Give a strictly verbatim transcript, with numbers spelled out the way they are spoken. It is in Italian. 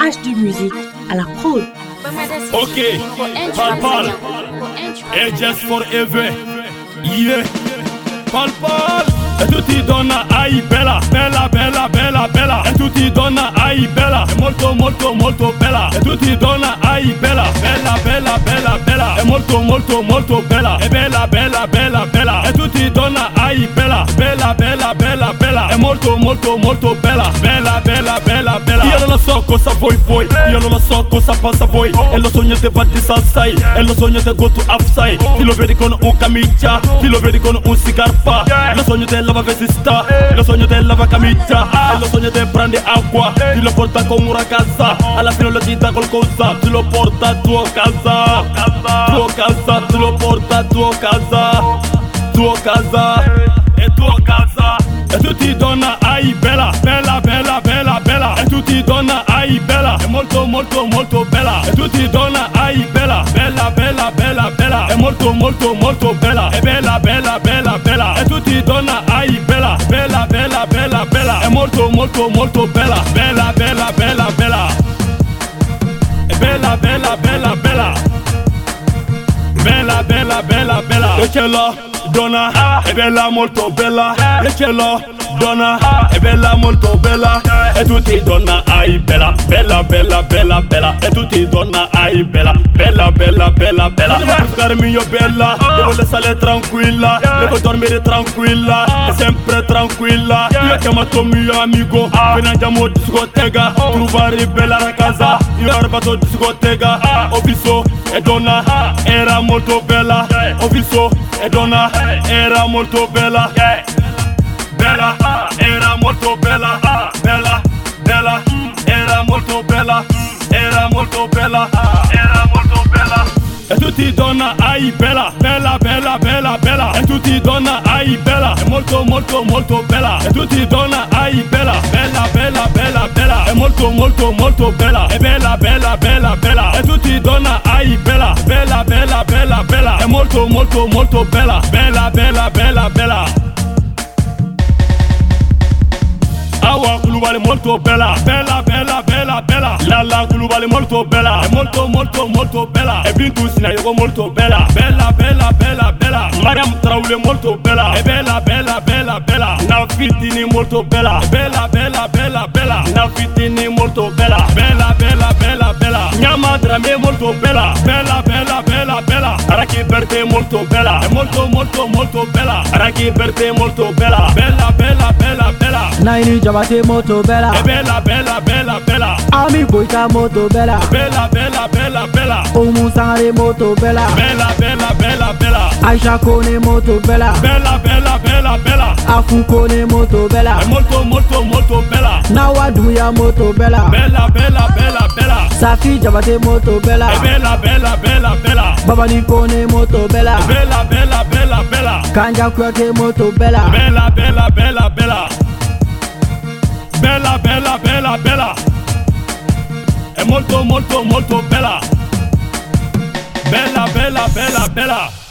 H D Music à la prod. Ok, Pal Pal, e just forever, yeah, Pal Pal. E tutti donna, ai bella, bella, bella, bella, bella. E tutti donna, ai bella, è molto, molto, molto bella. E tutti donna, ai bella, bella, bella, bella, bella. È molto, molto, molto bella. È bella, bella, bella, bella. E tutti donna, ai bella, bella, bella, bella, bella. È molto, molto, molto bella. Bella, bella, bella, bella. Io non lo so cosa vuoi voi, io non lo so cosa passa voi. E lo sogno te va di salsai, e lo sogno te go to upside. Ti lo vedi con un camicia, ti lo vedi con un sigarpa. Lo sogno te lava vestita, lo sogno te lava camicia. E lo sogno te prende acqua, ti lo porta con una casa. Alla fine lo ti dà qualcosa, ti lo porta a tua casa. Tua casa, ti lo porta a tua casa. Tua casa, e tua casa. E tutti donna, ai bella, bella, bella, bella, bella. E tutti donna, ai bella, è molto, molto, molto bella. E tutti donna, ai bella, bella, bella, bella, bella. È molto, molto, molto bella. È bella, bella, bella, bella. E tutti donna, ai bella, bella, bella, bella, bella. È molto, molto, molto bella. Bella, bella, bella, bella. È bella, bella, bella, bella. Bella, bella, bella, bella. E ce l'ho, donna, è bella, molto bella. E ce l'ho, donna, è bella, molto bella. E tutti donna, ai bella, bella, bella, bella, bella. E tutti donna, ai bella, bella, bella, bella, bella. Devo buscarmi io bella, devo stare tranquilla, devo dormire tranquilla, e sempre tranquilla. Io ho chiamato mio amico, appena andiamo in discoteca, trovare bella la casa. Io ho arrivato in discoteca, ho visto e donna, era molto bella. Ho visto e donna, era molto bella. Bella, era molto bella. Bella, bella, era molto bella. Era molto bella, era molto bella. E tutti donna, ai bella, bella, bella, bella, bella. E tutti donna, ai bella, è molto, molto, molto bella. E tutti donna, ai bella, bella, bella, bella, bella. È molto, molto, molto bella. È bella, bella, bella, bella. E tutti donna, ai bella, bella, bella, bella, bella. È molto, molto, molto bella. Bella, bella, bella, bella. Awa Kulubali molto bella, bella, bella, bella, bella. Lala Kulubali molto bella, è molto, molto, molto bella. E Bintu Sinayogo molto bella, bella, bella, bella, bella. Mariam Traoré molto bella, è bella, bella, bella, bella. Nafitini molto bella, bella, bella, bella, bella. Nafitini molto bella, bella, bella, bella, bella. Nyama Dramé molto bella, bella, bella, bella, bella. Araki Berté molto bella, è molto, molto, molto bella. Araki Berté molto bella, bella, bella, bella, bella. Naini Jabate moto bella, è bella, bella, bella, bella. Ami Boita moto bella, Bella, bella, bella, bella. Omu Sangare moto bella, Bella, bella, bella, bella. Aisha Kone moto bella, Bella, bella, bella, bella. Afu Kone moto bella, È molto, molto, molto bella. Nawa Duya moto bella, Bella, bella, bella, bella. Safi Jabate moto bella, È bella, bella, bella, bella. Babani Kone moto bella, Bella, bella, bella, bella. Kanja Kwete moto bella, Bella, bella, bella, bella. Bella, bella, bella, bella. È molto, molto, molto bella. Bella, bella, bella, bella.